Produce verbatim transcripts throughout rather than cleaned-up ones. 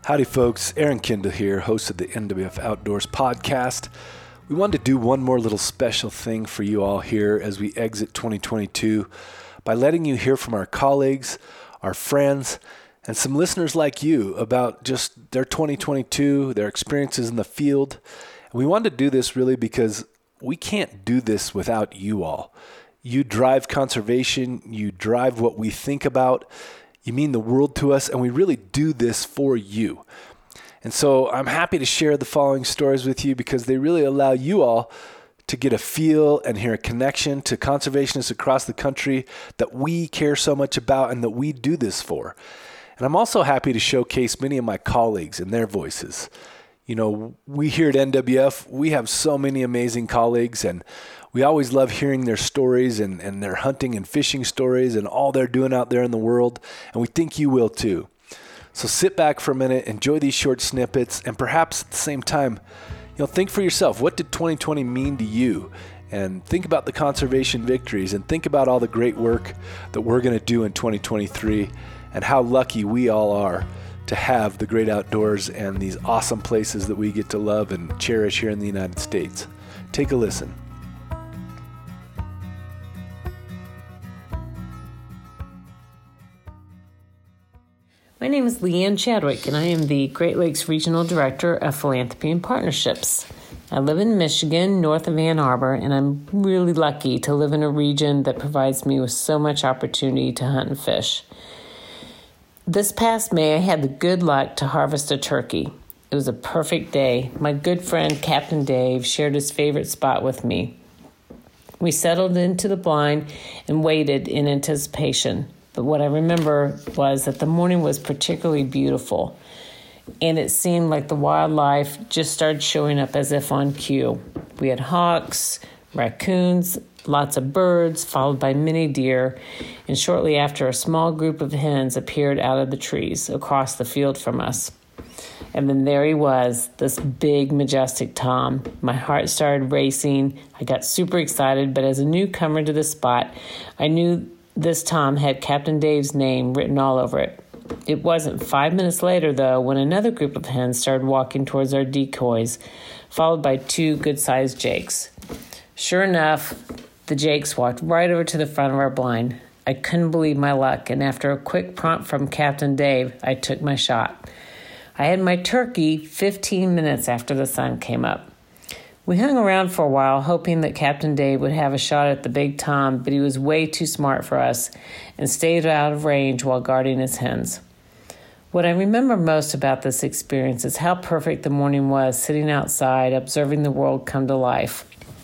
Howdy folks, Aaron Kindle here, host of the N W F Outdoors podcast. We wanted to do one more little special thing for you all here as we exit twenty twenty-two by letting you hear from our colleagues, our friends, and some listeners like you about just their twenty twenty-two, their experiences in the field. And we wanted to do this really because we can't do this without you all. You drive conservation, you drive what we think about, you mean the world to us, and we really do this for you. And so I'm happy to share the following stories with you because they really allow you all to get a feel and hear a connection to conservationists across the country that we care so much about and that we do this for. And I'm also happy to showcase many of my colleagues and their voices. You know, we here at N W F, we have so many amazing colleagues, and we always love hearing their stories and, and their hunting and fishing stories and all they're doing out there in the world, and we think you will too. So sit back for a minute, enjoy these short snippets, and perhaps at the same time, you know, think for yourself, what did twenty twenty mean to you? And think about the conservation victories, and think about all the great work that we're going to do in twenty twenty-three, and how lucky we all are to have the great outdoors and these awesome places that we get to love and cherish here in the United States. Take a listen. My name is Leanne Chadwick, and I am the Great Lakes Regional Director of Philanthropy and Partnerships. I live in Michigan, north of Ann Arbor, and I'm really lucky to live in a region that provides me with so much opportunity to hunt and fish. This past May, I had the good luck to harvest a turkey. It was a perfect day. My good friend, Captain Dave, shared his favorite spot with me. We settled into the blind and waited in anticipation. But what I remember was that the morning was particularly beautiful, and it seemed like the wildlife just started showing up as if on cue. We had hawks, raccoons, lots of birds, followed by many deer, and shortly after, a small group of hens appeared out of the trees across the field from us. And then there he was, this big, majestic tom. My heart started racing. I got super excited, but as a newcomer to the spot, I knew this tom had Captain Dave's name written all over it. It wasn't five minutes later, though, when another group of hens started walking towards our decoys, followed by two good-sized jakes. Sure enough, the jakes walked right over to the front of our blind. I couldn't believe my luck, and after a quick prompt from Captain Dave, I took my shot. I had my turkey fifteen minutes after the sun came up. We hung around for a while, hoping that Captain Dave would have a shot at the big tom, but he was way too smart for us and stayed out of range while guarding his hens. What I remember most about this experience is how perfect the morning was, sitting outside, observing the world come to life.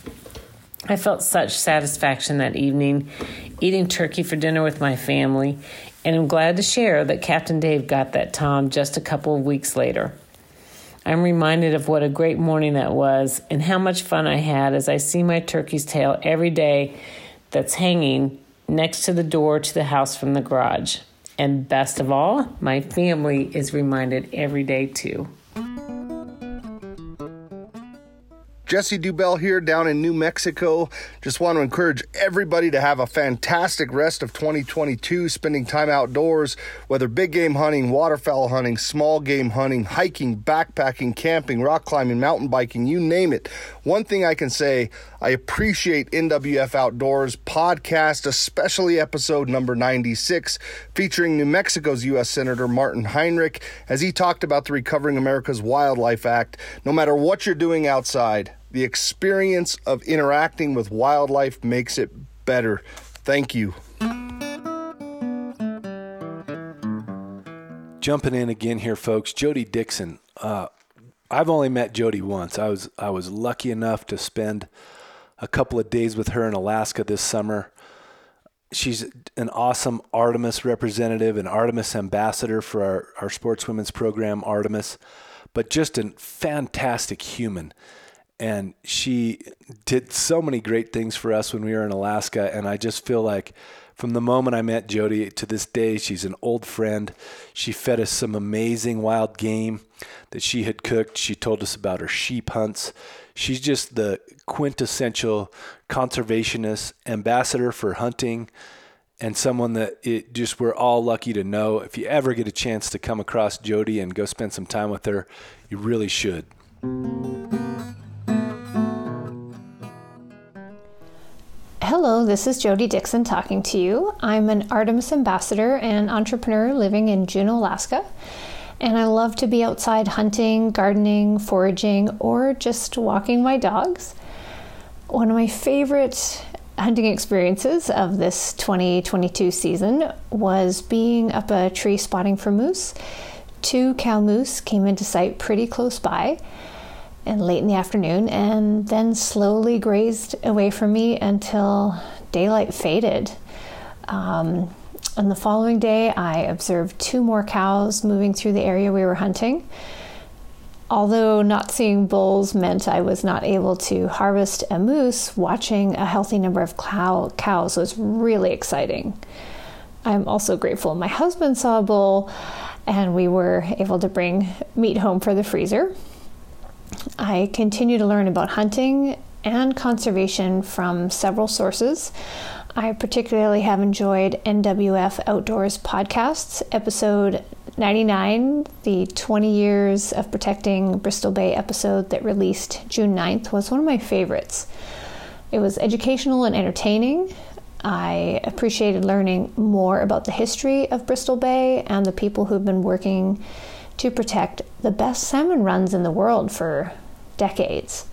I felt such satisfaction that evening, eating turkey for dinner with my family, and I'm glad to share that Captain Dave got that tom just a couple of weeks later. I'm reminded of what a great morning that was and how much fun I had as I see my turkey's tail every day that's hanging next to the door to the house from the garage. And best of all, my family is reminded every day too. Jesse Dubell here down in New Mexico. Just want to encourage everybody to have a fantastic rest of twenty twenty-two, spending time outdoors, whether big game hunting, waterfowl hunting, small game hunting, hiking, backpacking, camping, rock climbing, mountain biking, you name it. One thing I can say, I appreciate N W F Outdoors podcast, especially episode number ninety-six, featuring New Mexico's U S Senator Martin Heinrich, as he talked about the Recovering America's Wildlife Act. No matter what you're doing outside, the experience of interacting with wildlife makes it better. Thank you. Jumping in again here, folks. Jody Dixon. Uh, I've only met Jody once. I was I was lucky enough to spend a couple of days with her in Alaska this summer. She's an awesome Artemis representative, an Artemis ambassador for our, our sports women's program, Artemis, but just a fantastic human. And she did so many great things for us when we were in Alaska. And I just feel like from the moment I met Jody to this day, she's an old friend. She fed us some amazing wild game that she had cooked. She told us about her sheep hunts. She's just the quintessential conservationist, ambassador for hunting, and someone that it just we're all lucky to know. If you ever get a chance to come across Jody and go spend some time with her, you really should. Hello, this is Jody Dixon talking to you. I'm an Artemis ambassador and entrepreneur living in Juneau, Alaska, and I love to be outside hunting, gardening, foraging, or just walking my dogs. One of my favorite hunting experiences of this twenty twenty-two season was being up a tree spotting for moose. Two cow moose came into sight pretty close by and late in the afternoon, and then slowly grazed away from me until daylight faded. Um, on the following day, I observed two more cows moving through the area we were hunting. Although not seeing bulls meant I was not able to harvest a moose, watching a healthy number of cow- cows was really exciting. I'm also grateful my husband saw a bull and we were able to bring meat home for the freezer. I continue to learn about hunting and conservation from several sources. I particularly have enjoyed N W F Outdoors podcasts, episode ninety-nine, the twenty years of protecting Bristol Bay episode that released June ninth was one of my favorites. It was educational and entertaining. I appreciated learning more about the history of Bristol Bay and the people who've been working to protect the best salmon runs in the world for decades.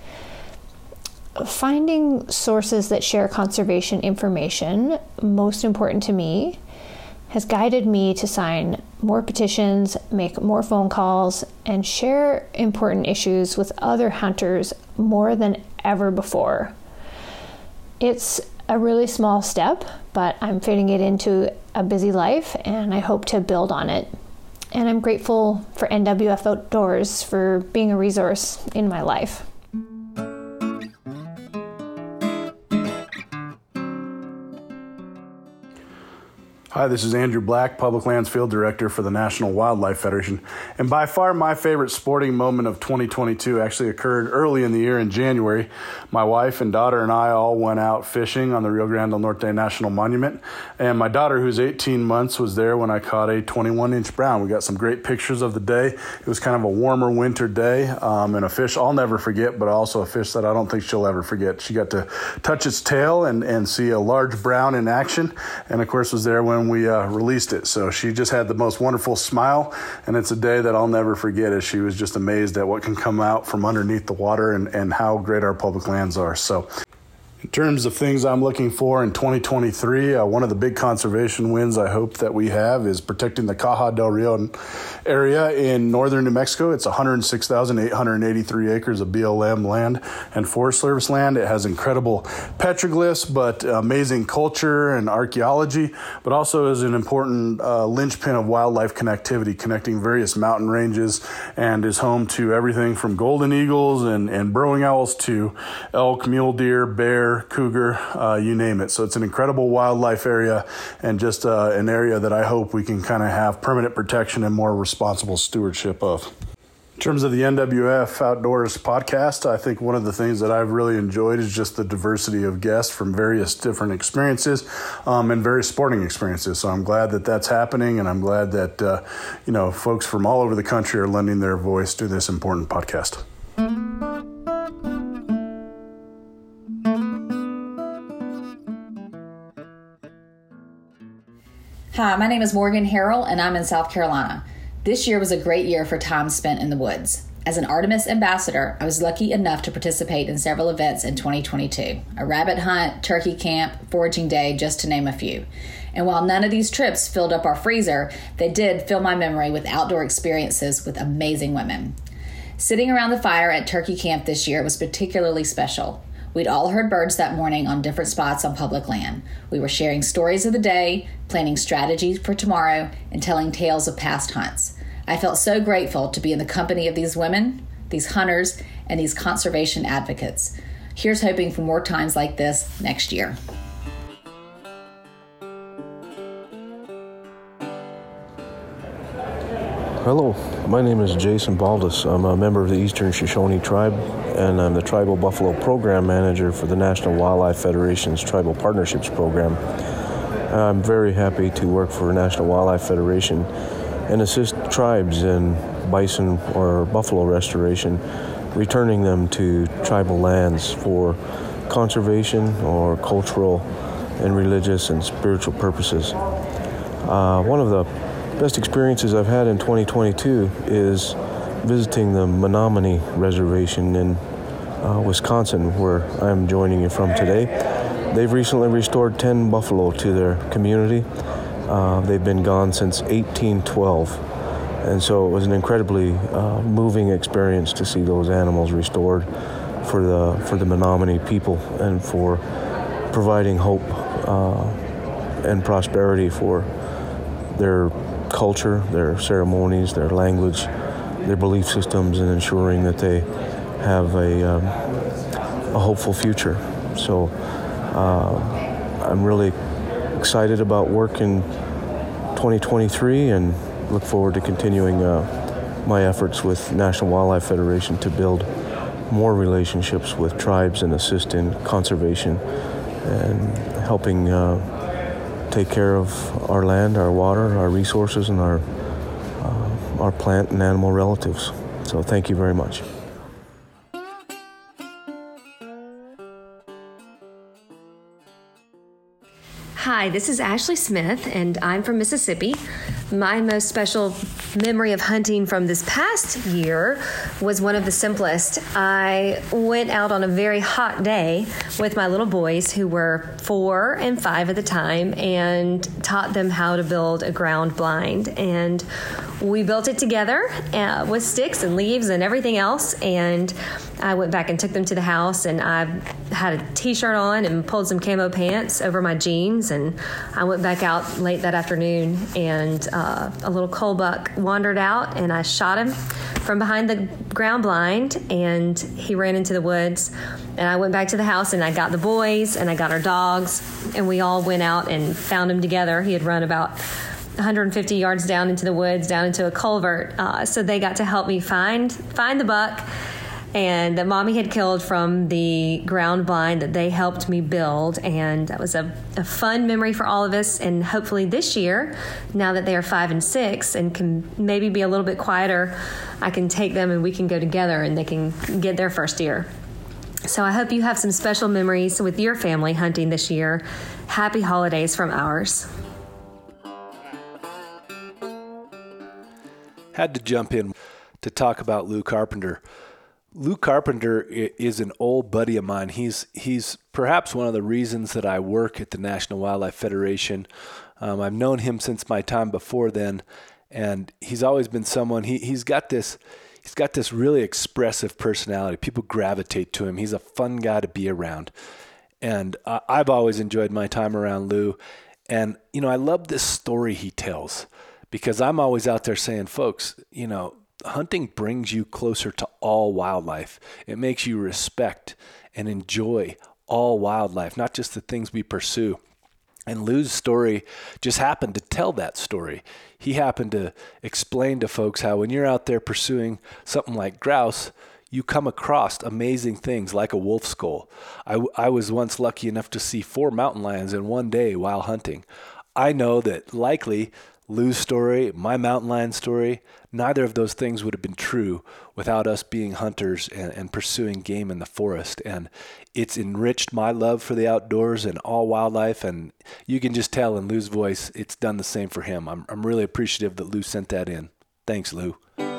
Finding sources that share conservation information, most important to me, has guided me to sign more petitions, make more phone calls, and share important issues with other hunters more than ever before. It's a really small step, but I'm fitting it into a busy life, and I hope to build on it. And I'm grateful for N W F Outdoors for being a resource in my life. Hi, this is Andrew Black, Public Lands Field Director for the National Wildlife Federation. And by far my favorite sporting moment of twenty twenty-two actually occurred early in the year in January. My wife and daughter and I all went out fishing on the Rio Grande del Norte National Monument. And my daughter, who's eighteen months, was there when I caught a twenty-one inch brown. We got some great pictures of the day. It was kind of a warmer winter day um, and a fish I'll never forget, but also a fish that I don't think she'll ever forget. She got to touch its tail and, and see a large brown in action, and of course was there when we uh, released it. So she just had the most wonderful smile, and it's a day that I'll never forget as she was just amazed at what can come out from underneath the water and, and how great our public lands are. So in terms of things I'm looking for in twenty twenty-three, uh, one of the big conservation wins I hope that we have is protecting the Caja del Rio area in northern New Mexico. It's one hundred six thousand eight hundred eighty-three acres of B L M land and Forest Service land. It has incredible petroglyphs, but amazing culture and archaeology, but also is an important uh, linchpin of wildlife connectivity, connecting various mountain ranges, and is home to everything from golden eagles and, and burrowing owls to elk, mule deer, bear, cougar, uh, you name it. So it's an incredible wildlife area, and just uh, an area that I hope we can kind of have permanent protection and more responsible stewardship of. In terms of the N W F Outdoors podcast, I think one of the things that I've really enjoyed is just the diversity of guests from various different experiences um, and various sporting experiences. So I'm glad that that's happening, and I'm glad that uh, you know folks from all over the country are lending their voice to this important podcast. Hi, my name is Morgan Harrell, and I'm in South Carolina. This year was a great year for time spent in the woods. As an Artemis ambassador, I was lucky enough to participate in several events in twenty twenty-two. A rabbit hunt, turkey camp, foraging day, just to name a few. And while none of these trips filled up our freezer, they did fill my memory with outdoor experiences with amazing women. Sitting around the fire at turkey camp this year was particularly special. We'd all heard birds that morning on different spots on public land. We were sharing stories of the day, planning strategies for tomorrow, and telling tales of past hunts. I felt so grateful to be in the company of these women, these hunters, and these conservation advocates. Here's hoping for more times like this next year. Hello, my name is Jason Baldus. I'm a member of the Eastern Shoshone Tribe, and I'm the Tribal Buffalo Program Manager for the National Wildlife Federation's Tribal Partnerships Program. I'm very happy to work for National Wildlife Federation and assist tribes in bison or buffalo restoration, returning them to tribal lands for conservation or cultural and religious and spiritual purposes. Uh, one of the best experiences I've had in twenty twenty-two is visiting the Menominee Reservation in uh, Wisconsin, where I'm joining you from today. They've recently restored ten buffalo to their community. Uh, they've been gone since eighteen twelve, and so it was an incredibly uh, moving experience to see those animals restored for the for the Menominee people and for providing hope uh, and prosperity for their culture, their ceremonies, their language, their belief systems, and ensuring that they have a, um, a hopeful future. So uh, I'm really excited about work in twenty twenty-three and look forward to continuing uh, my efforts with National Wildlife Federation to build more relationships with tribes and assist in conservation and helping uh, take care of our land, our water, our resources, and our uh, our plant and animal relatives. So thank you very much. Hi, this is Ashley Smith, and I'm from Mississippi. My most special memory of hunting from this past year was one of the simplest. I went out on a very hot day with my little boys, who were four and five at the time, and taught them how to build a ground blind. And we built it together uh, with sticks and leaves and everything else. And I went back and took them to the house, and I had a t-shirt on and pulled some camo pants over my jeans. And I went back out late that afternoon, and uh, a little cull buck wandered out, and I shot him from behind the ground blind, and he ran into the woods. And I went back to the house, and I got the boys, and I got our dogs, and we all went out and found him together. He had run about one hundred fifty yards down into the woods, down into a culvert. Uh, so they got to help me find find the buck, and that Mommy had killed from the ground blind that they helped me build. And that was a, a fun memory for all of us. And hopefully this year, now that they are five and six and can maybe be a little bit quieter, I can take them and we can go together and they can get their first deer. So I hope you have some special memories with your family hunting this year. Happy holidays from ours. Had to jump in to talk about Lou Carpenter. Lou Carpenter is an old buddy of mine. He's he's perhaps one of the reasons that I work at the National Wildlife Federation. Um, I've known him since my time before then, and he's always been someone. He he's got this he's got this really expressive personality. People gravitate to him. He's a fun guy to be around, and uh, I've always enjoyed my time around Lou. And you know, I love this story he tells, because I'm always out there saying, folks, you know, hunting brings you closer to all wildlife. It makes you respect and enjoy all wildlife, not just the things we pursue. And Lou's story just happened to tell that story. He happened to explain to folks how when you're out there pursuing something like grouse, you come across amazing things like a wolf skull. I, I was once lucky enough to see four mountain lions in one day while hunting. I know that likely Lou's story, my mountain lion story, neither of those things would have been true without us being hunters and, and pursuing game in the forest. And it's enriched my love for the outdoors and all wildlife. And you can just tell in Lou's voice, it's done the same for him. I'm, I'm really appreciative that Lou sent that in. Thanks, Lou.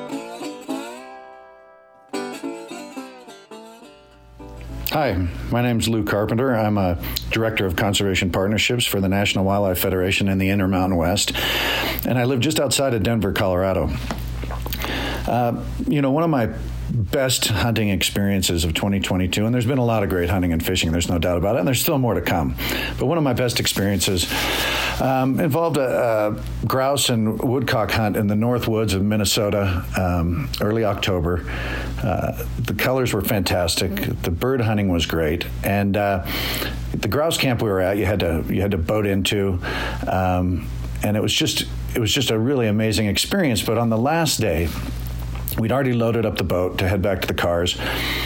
Hi, my name's Lou Carpenter. I'm a Director of Conservation Partnerships for the National Wildlife Federation in the Intermountain West, and I live just outside of Denver, Colorado. Uh, you know, one of my best hunting experiences of twenty twenty-two, and there's been a lot of great hunting and fishing, there's no doubt about it, and there's still more to come, but one of my best experiences um, involved a, a grouse and woodcock hunt in the north woods of Minnesota, um, early October. Uh, the colors were fantastic. The bird hunting was great, and uh, the grouse camp we were at, you had to you had to boat into, um, and it was just it was just a really amazing experience. But on the last day, we'd already loaded up the boat to head back to the cars.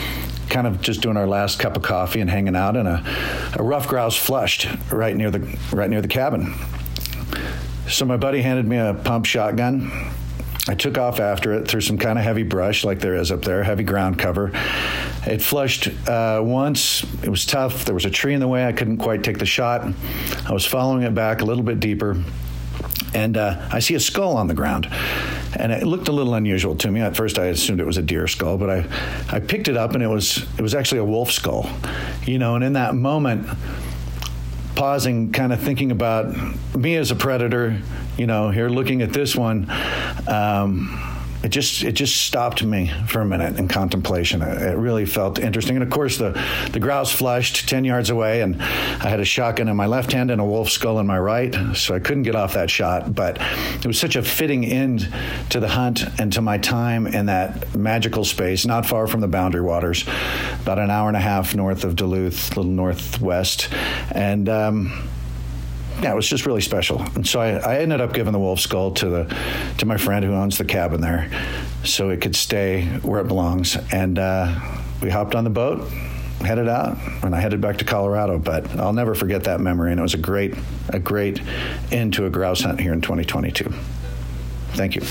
kind of just doing our last cup of coffee and hanging out, and a, a rough grouse flushed right near the right near the cabin. So my buddy handed me a pump shotgun. I took off after it through some kind of heavy brush like there is up there, heavy ground cover. It flushed uh, once. It was tough. There was a tree in the way. I couldn't quite take the shot. I was following it back a little bit deeper, and uh, I see a skull on the ground. And it looked a little unusual to me. At first, I assumed it was a deer skull, but I, I picked it up, and it was it was actually a wolf skull. You know, and in that moment, pausing, kind of thinking about me as a predator, you know, here looking at this one, um, it just it just stopped me for a minute in contemplation. It, it really felt interesting. And of course, the, the grouse flushed ten yards away, and I had a shotgun in my left hand and a wolf skull in my right, so I couldn't get off that shot. But it was such a fitting end to the hunt and to my time in that magical space, not far from the Boundary Waters, about an hour and a half north of Duluth, a little northwest. And um yeah, it was just really special. And so I, I ended up giving the wolf skull to the to my friend who owns the cabin there, so it could stay where it belongs. And uh, we hopped on the boat, headed out, and I headed back to Colorado. But I'll never forget that memory, and it was a great a great end to a grouse hunt here in twenty twenty-two. Thank you.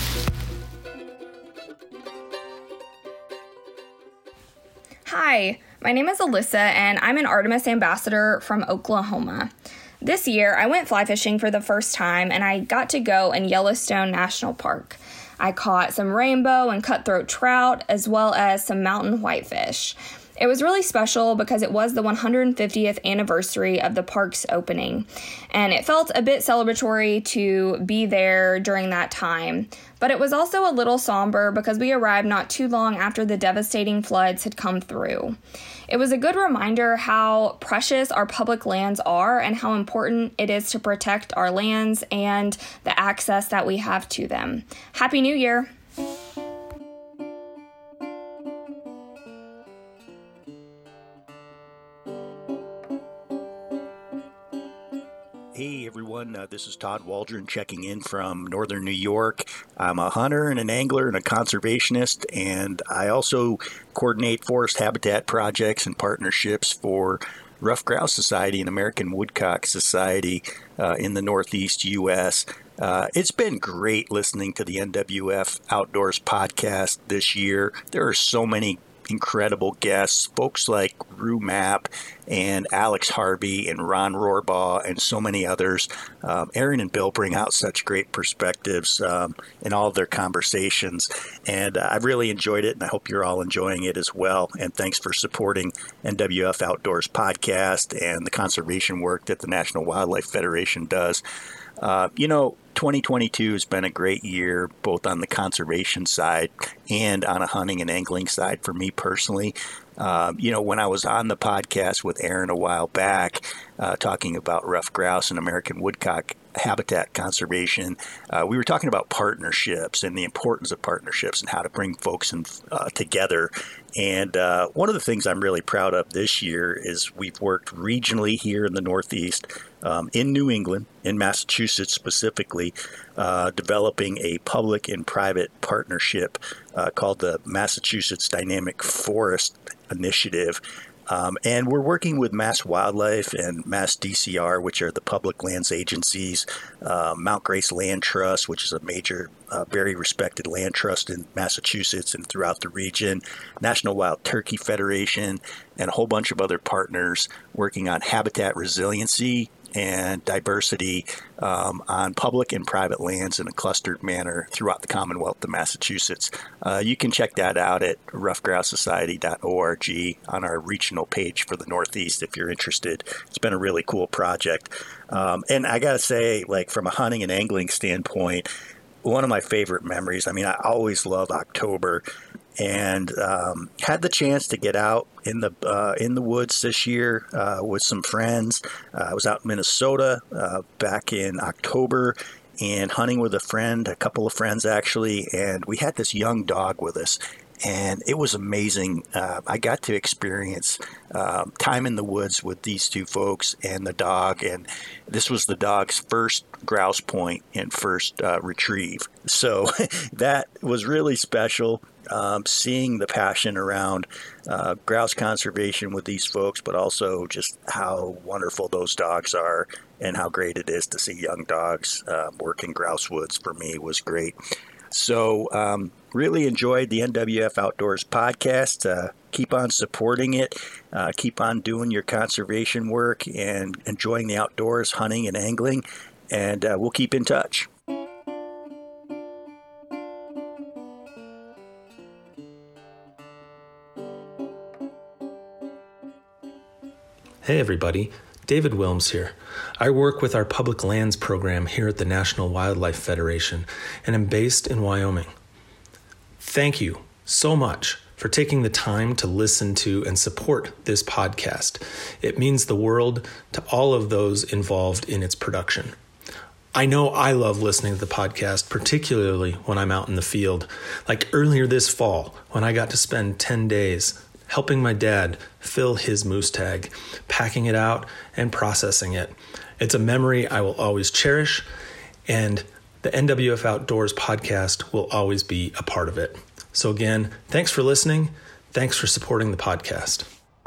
Hi, my name is Alyssa, and I'm an Artemis ambassador from Oklahoma. This year, I went fly fishing for the first time, and I got to go in Yellowstone National Park. I caught some rainbow and cutthroat trout, as well as some mountain whitefish. It was really special because it was the one hundred fiftieth anniversary of the park's opening, and it felt a bit celebratory to be there during that time. But it was also a little somber because we arrived not too long after the devastating floods had come through. It was a good reminder how precious our public lands are and how important it is to protect our lands and the access that we have to them. Happy New Year! Hey everyone, uh, this is Todd Waldron checking in from Northern New York. I'm a hunter and an angler and a conservationist, and I also coordinate forest habitat projects and partnerships for Ruffed Grouse Society and American Woodcock Society uh, in the Northeast U S Uh, it's been great listening to the N W F Outdoors podcast this year. There are so many incredible guests, folks like Rue Mapp and Alex Harvey and Ron Rohrbaugh and so many others. Um, Aaron and Bill bring out such great perspectives um, in all of their conversations, and uh, I've really enjoyed it, and I hope you're all enjoying it as well. And thanks for supporting N W F Outdoors podcast and the conservation work that the National Wildlife Federation does. Uh, you know, twenty twenty-two has been a great year, both on the conservation side and on a hunting and angling side for me personally. Uh, you know, when I was on the podcast with Aaron a while back, uh, talking about ruffed grouse and American woodcock habitat conservation, uh, we were talking about partnerships and the importance of partnerships and how to bring folks in, uh, together. And uh, one of the things I'm really proud of this year is we've worked regionally here in the Northeast, um, in New England, in Massachusetts specifically, uh, developing a public and private partnership uh, called the Massachusetts Dynamic Forest Initiative. Um, and we're working with Mass Wildlife and Mass D C R, which are the public lands agencies, uh, Mount Grace Land Trust, which is a major, uh, very respected land trust in Massachusetts and throughout the region, National Wild Turkey Federation, and a whole bunch of other partners working on habitat resiliency and diversity um, on public and private lands in a clustered manner throughout the Commonwealth of Massachusetts. Uh, you can check that out at ruffed grouse society dot org on our regional page for the Northeast if you're interested. It's been a really cool project. Um, and I got to say, like from a hunting and angling standpoint, one of my favorite memories, I mean, I always love October, and um, had the chance to get out in the uh, in the woods this year uh, with some friends. Uh, I was out in Minnesota uh, back in October and hunting with a friend, a couple of friends actually, and we had this young dog with us. And it was amazing. Uh, I got to experience um, time in the woods with these two folks and the dog. And this was the dog's first grouse point and first uh, retrieve. So that was really special. um, seeing the passion around uh, grouse conservation with these folks, but also just how wonderful those dogs are and how great it is to see young dogs uh, work in grouse woods for me was great. So um, really enjoyed the N W F Outdoors podcast. Uh, keep on supporting it. Uh, keep on doing your conservation work and enjoying the outdoors, hunting and angling. And uh, we'll keep in touch. Hey everybody, David Wilms here. I work with our public lands program here at the National Wildlife Federation and am based in Wyoming. Thank you so much for taking the time to listen to and support this podcast. It means the world to all of those involved in its production. I know I love listening to the podcast, particularly when I'm out in the field. Like earlier this fall, when I got to spend ten days helping my dad fill his moose tag, packing it out and processing it. It's a memory I will always cherish, and the N W F Outdoors podcast will always be a part of it. So again, thanks for listening. Thanks for supporting the podcast.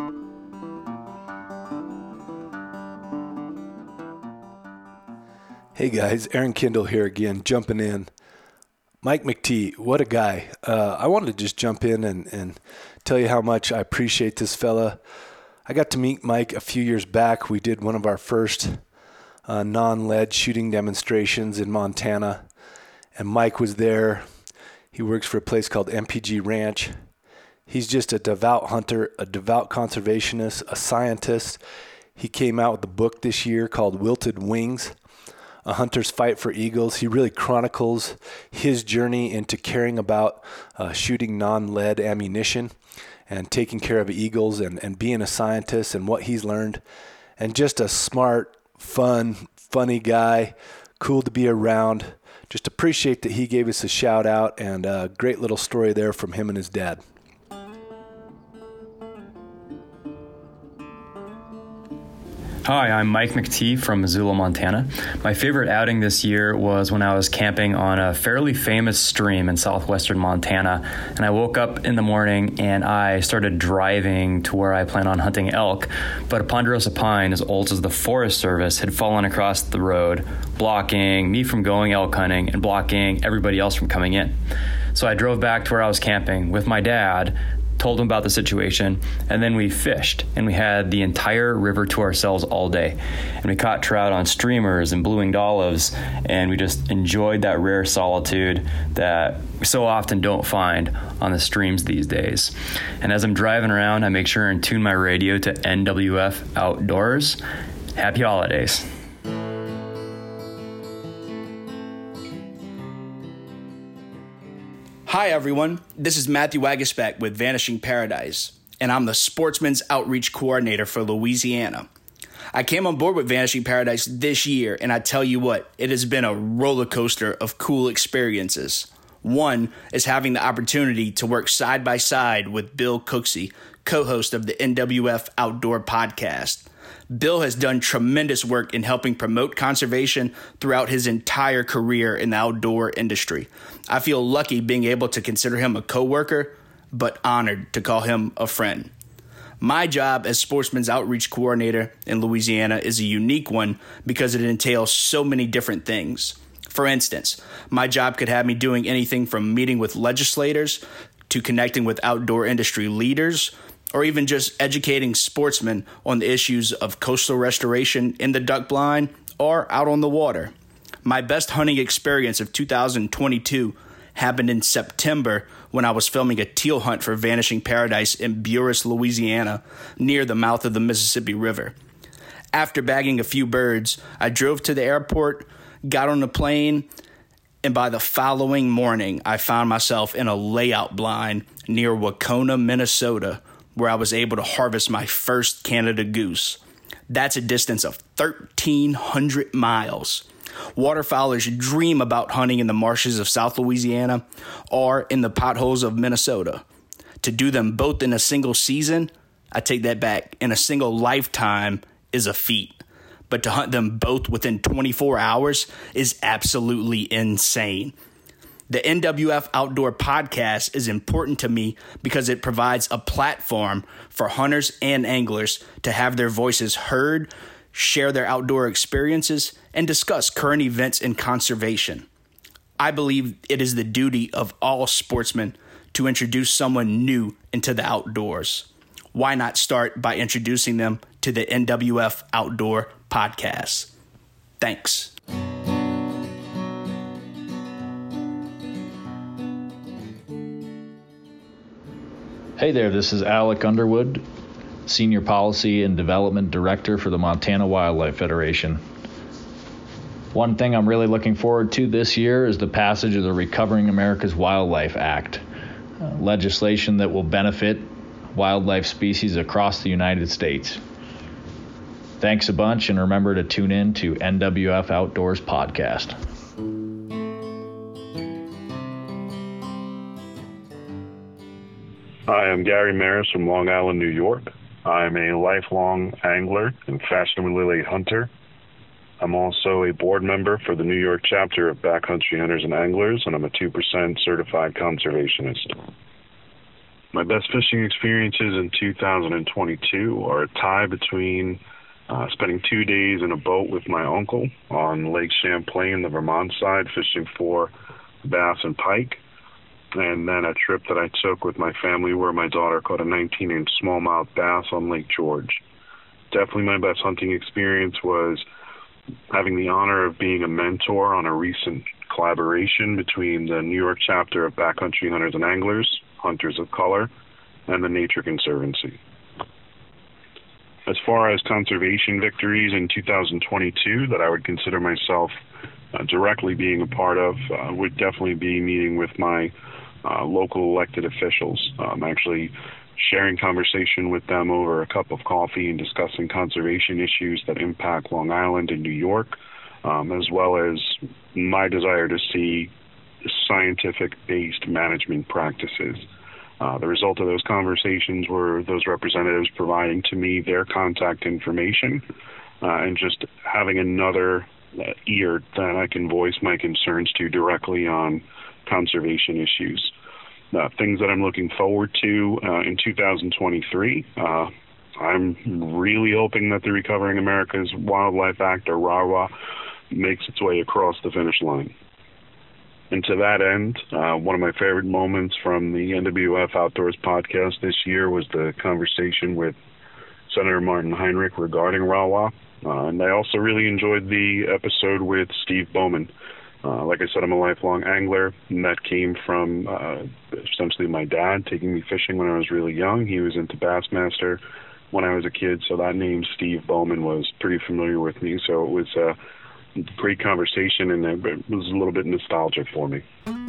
Hey guys, Aaron Kindle here again, jumping in. Mike McTee, what a guy. Uh, I wanted to just jump in and, and tell you how much I appreciate this fella. I got to meet Mike a few years back. We did one of our first uh, non-lead shooting demonstrations in Montana, and Mike was there. He works for a place called M P G Ranch. He's just a devout hunter, a devout conservationist, a scientist. He came out with a book this year called Wilted Wings, A Hunter's Fight for Eagles. He really chronicles his journey into caring about uh, shooting non-lead ammunition and taking care of eagles and, and being a scientist and what he's learned. And just a smart, fun, funny guy, cool to be around. Just appreciate that he gave us a shout out, and a great little story there from him and his dad. Hi, I'm Mike McTee from Missoula, Montana. My favorite outing this year was when I was camping on a fairly famous stream in southwestern Montana, and I woke up in the morning and I started driving to where I plan on hunting elk, but a ponderosa pine as old as the Forest Service had fallen across the road, blocking me from going elk hunting and blocking everybody else from coming in. So I drove back to where I was camping with my dad, told him about the situation, and then we fished, and we had the entire river to ourselves all day. And we caught trout on streamers and blue-winged olives, and we just enjoyed that rare solitude that we so often don't find on the streams these days. And as I'm driving around, I make sure and tune my radio to N W F Outdoors. Happy holidays. Hi everyone, this is Matthew Wagesbeck with Vanishing Paradise, and I'm the Sportsman's Outreach Coordinator for Louisiana. I came on board with Vanishing Paradise this year, and I tell you what, it has been a roller coaster of cool experiences. One is having the opportunity to work side by side with Bill Cooksey, co-host of the N W F Outdoor Podcast. Bill has done tremendous work in helping promote conservation throughout his entire career in the outdoor industry. I feel lucky being able to consider him a coworker, but honored to call him a friend. My job as Sportsman's Outreach Coordinator in Louisiana is a unique one because it entails so many different things. For instance, my job could have me doing anything from meeting with legislators to connecting with outdoor industry leaders, or even just educating sportsmen on the issues of coastal restoration in the duck blind or out on the water. My best hunting experience of two thousand twenty-two happened in September when I was filming a teal hunt for Vanishing Paradise in Buras, Louisiana, near the mouth of the Mississippi River. After bagging a few birds, I drove to the airport, got on the plane, and by the following morning, I found myself in a layout blind near Wacona, Minnesota, where I was able to harvest my first Canada goose. That's a distance of thirteen hundred miles. Waterfowlers dream about hunting in the marshes of South Louisiana or in the potholes of Minnesota. To do them both in a single season, I take that back, in a single lifetime is a feat. But to hunt them both within twenty-four hours is absolutely insane. The N W F Outdoor Podcast is important to me because it provides a platform for hunters and anglers to have their voices heard, share their outdoor experiences, and discuss current events in conservation. I believe it is the duty of all sportsmen to introduce someone new into the outdoors. Why not start by introducing them to the N W F Outdoor Podcast? Thanks. Hey there, this is Alec Underwood, Senior Policy and Development Director for the Montana Wildlife Federation. One thing I'm really looking forward to this year is the passage of the Recovering America's Wildlife Act, uh, legislation that will benefit wildlife species across the United States. Thanks a bunch, and remember to tune in to N W F Outdoors Podcast. Hi, I'm Gary Maris from Long Island, New York. I'm a lifelong angler and fashionably late hunter. I'm also a board member for the New York chapter of Backcountry Hunters and Anglers, and I'm a two percent certified conservationist. My best fishing experiences in two thousand twenty-two are a tie between uh, spending two days in a boat with my uncle on Lake Champlain, the Vermont side, fishing for bass and pike, and then a trip that I took with my family where my daughter caught a nineteen inch smallmouth bass on Lake George. Definitely my best hunting experience was having the honor of being a mentor on a recent collaboration between the New York chapter of Backcountry Hunters and Anglers, Hunters of Color, and the Nature Conservancy. As far as conservation victories in two thousand twenty-two that I would consider myself uh, directly being a part of uh, would definitely be meeting with my uh, local elected officials. Um, actually sharing conversation with them over a cup of coffee and discussing conservation issues that impact Long Island and New York, um, as well as my desire to see scientific-based management practices. Uh, the result of those conversations were those representatives providing to me their contact information uh, and just having another uh, ear that I can voice my concerns to directly on conservation issues. Uh, things that I'm looking forward to uh, in two thousand twenty-three. Uh, I'm really hoping that the Recovering America's Wildlife Act, or RAWA, makes its way across the finish line. And to that end, uh, one of my favorite moments from the N W F Outdoors podcast this year was the conversation with Senator Martin Heinrich regarding RAWA. Uh, and I also really enjoyed the episode with Steve Bowman. Uh, like I said, I'm a lifelong angler, and that came from uh, essentially my dad taking me fishing when I was really young. He was into Bassmaster when I was a kid, so that name Steve Bowman was pretty familiar with me. So it was a great conversation, and it was a little bit nostalgic for me.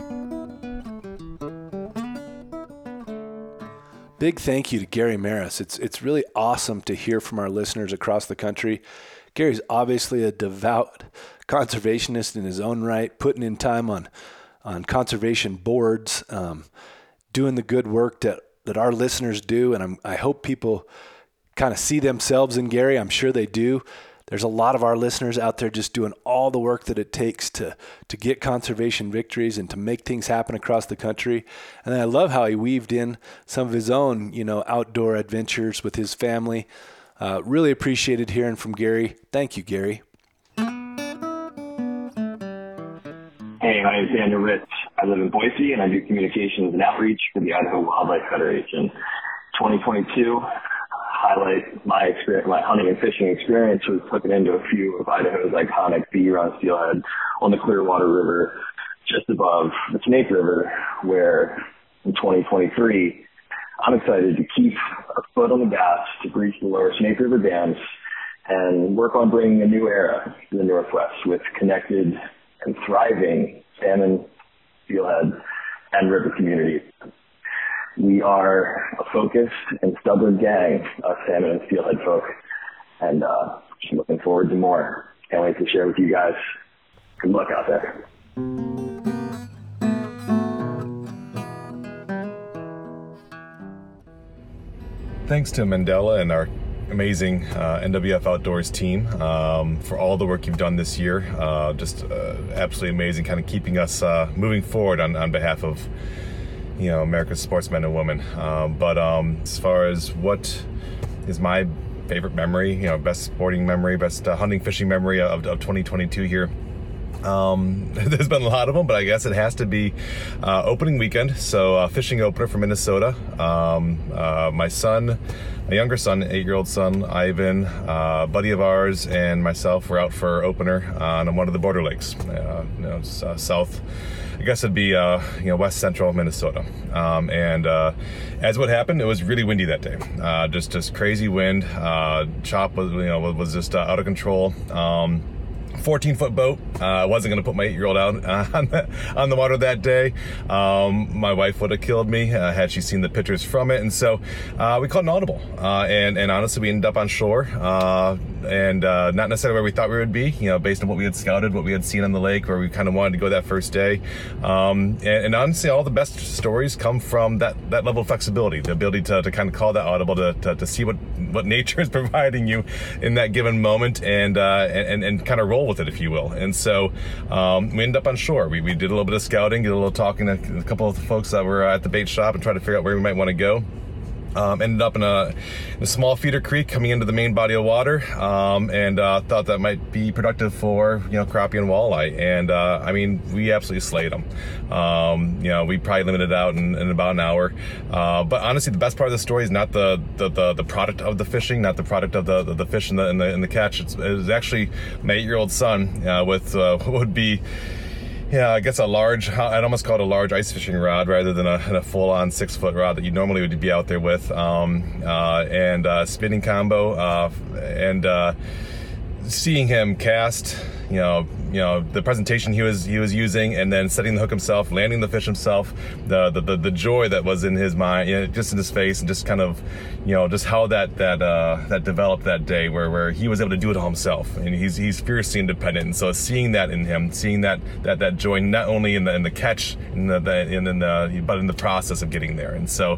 Big thank you to Gary Maris. It's it's really awesome to hear from our listeners across the country. Gary's obviously a devout conservationist in his own right, putting in time on on conservation boards, um, doing the good work that, that our listeners do. And I'm, I hope people kind of see themselves in Gary. I'm sure they do. There's a lot of our listeners out there just doing all the work that it takes to to get conservation victories and to make things happen across the country. And then I love how he weaved in some of his own, you know, outdoor adventures with his family. Uh, really appreciated hearing from Gary. Thank you, Gary. Hey, my name is Daniel Ritz. I live in Boise, and I do communications and outreach for the Idaho Wildlife Federation. twenty twenty-two, highlight my experience, my hunting and fishing experience was hooking into a few of Idaho's iconic bee-run steelhead on the Clearwater River, just above the Snake River, where in twenty twenty-three, I'm excited to keep a foot on the gas to breach the lower Snake River dams and work on bringing a new era to the Northwest with connected and thriving salmon, steelhead, and river communities. We are a focused and stubborn gang of salmon and steelhead folk, and uh, just looking forward to more. Can't wait to share with you guys. Good luck out there. Thanks to Mandela and our amazing uh, N W F Outdoors team um, for all the work you've done this year. Uh, just uh, absolutely amazing, kind of keeping us uh, moving forward on, on behalf of, you know, America's sportsmen and women. Um, but um, as far as what is my favorite memory, you know, best sporting memory, best uh, hunting, fishing memory of, of twenty twenty-two here. Um, there's been a lot of them, but I guess it has to be uh, opening weekend. So uh, fishing opener from Minnesota. Um, uh, my son, my younger son, eight-year-old son, Ivan, uh, buddy of ours, and myself were out for opener on one of the border lakes, uh, you know, it's, uh, south. I guess it'd be, uh, you know, west central Minnesota. Um, and uh, as what happened, it was really windy that day. Uh, just, just crazy wind. Uh, chop was, you know, was just uh, out of control. Um, fourteen foot boat. Uh, I wasn't going to put my eight-year-old out uh, on, the, on the water that day. Um, my wife would have killed me uh, had she seen the pictures from it. And so uh, we called an audible. Uh, and, and honestly, we ended up on shore uh, and uh, not necessarily where we thought we would be, you know, based on what we had scouted, what we had seen on the lake, where we kind of wanted to go that first day. Um, and, and honestly, all the best stories come from that, that level of flexibility, the ability to, to kind of call that audible, to, to, to see what, what nature is providing you in that given moment, and, uh, and, and kind of roll with it, if you will. And so um, we ended up on shore. We, we did a little bit of scouting, did a little talking to a couple of the folks that were at the bait shop and tried to figure out where we might want to go. Um, ended up in a, in a small feeder creek coming into the main body of water, um, and uh, thought that might be productive for, you know, crappie and walleye. And uh, I mean, we absolutely slayed them. Um, you know, we probably limited out in, in about an hour. Uh, but honestly, the best part of the story is not the the, the, the product of the fishing, not the product of the the, the fish and the, and the and the catch. It's, it was actually my eight-year-old son uh, with uh, what would be, yeah, I guess a large, I'd almost call it a large ice fishing rod rather than a, a full-on six-foot rod that you normally would be out there with, um, uh, and uh, spinning combo, uh, and uh, seeing him cast, you know, you know, the presentation he was he was using, and then setting the hook himself, landing the fish himself, the the the, the joy that was in his mind, you know, just in his face, and just kind of, you know, just how that that uh, that developed that day, where where he was able to do it all himself, and he's he's fiercely independent. And so seeing that in him, seeing that that that joy not only in the in the catch, in the, the in, in the but in the process of getting there. And so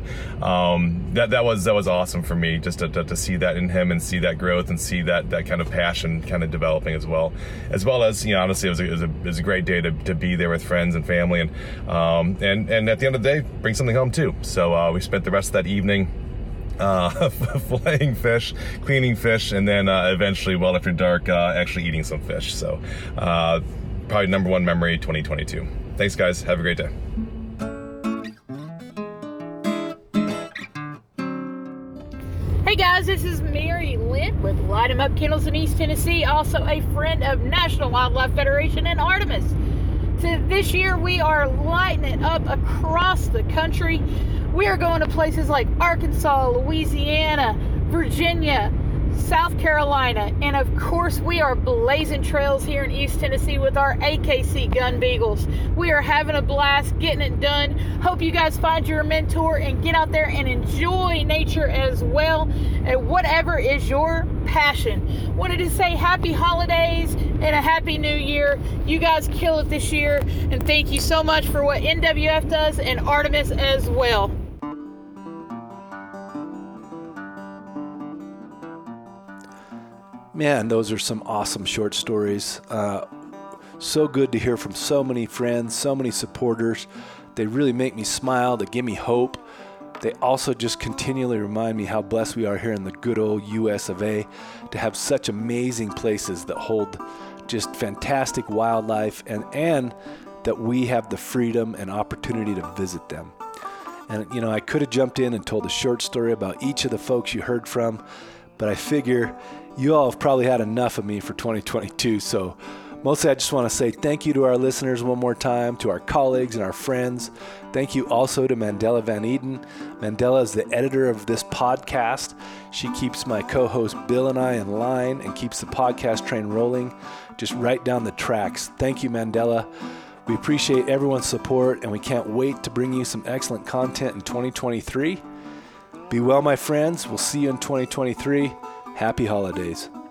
um, that that was that was awesome for me, just to, to to see that in him and see that growth and see that that kind of passion kind of developing as well, as well as, you know, honestly, it was a, it was a, it was a great day to, to be there with friends and family, and um, and and at the end of the day, bring something home too. So uh, we spent the rest of that evening uh, filleting fish, cleaning fish, and then uh, eventually, well after dark, uh, actually eating some fish. So uh, probably number one memory twenty twenty-two. Thanks, guys. Have a great day. Hey guys, this is Mary Lynn with Light 'em Up Kennels in East Tennessee, also a friend of National Wildlife Federation and Artemis. So this year we are lighting it up across the country. We are going to places like Arkansas, Louisiana, Virginia, South Carolina, and of course we are blazing trails here in East Tennessee with our A K C Gun Beagles. We are having a blast, getting it done. Hope you guys find your mentor and get out there and enjoy nature as well, and whatever is your passion. Wanted to say happy holidays and a happy new year. You guys kill it this year, and thank you so much for what N W F does and Artemis as well. Man, those are some awesome short stories. Uh, so good to hear from so many friends, so many supporters. They really make me smile. They give me hope. They also just continually remind me how blessed we are here in the good old U S of A to have such amazing places that hold just fantastic wildlife, and, and that we have the freedom and opportunity to visit them. And, you know, I could have jumped in and told a short story about each of the folks you heard from, but I figure you all have probably had enough of me for twenty twenty-two. So mostly I just want to say thank you to our listeners one more time, to our colleagues and our friends. Thank you also to Mandela Van Eden. Mandela is the editor of this podcast. She keeps my co-host Bill and I in line and keeps the podcast train rolling just right down the tracks. Thank you, Mandela. We appreciate everyone's support, and we can't wait to bring you some excellent content in twenty twenty-three. Be well, my friends. We'll see you in twenty twenty-three. Happy holidays.